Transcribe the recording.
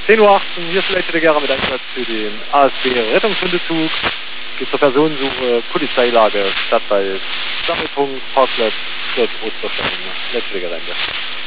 10:18 Uhr, hier ist Leite Gerra mit Einsatz für den ASB Rettungshundezug. Geht zur Personensuche, Polizeilage, Stadtwald, Sammelpunkt, Parkplatz, Osterstein, Leite Gerra.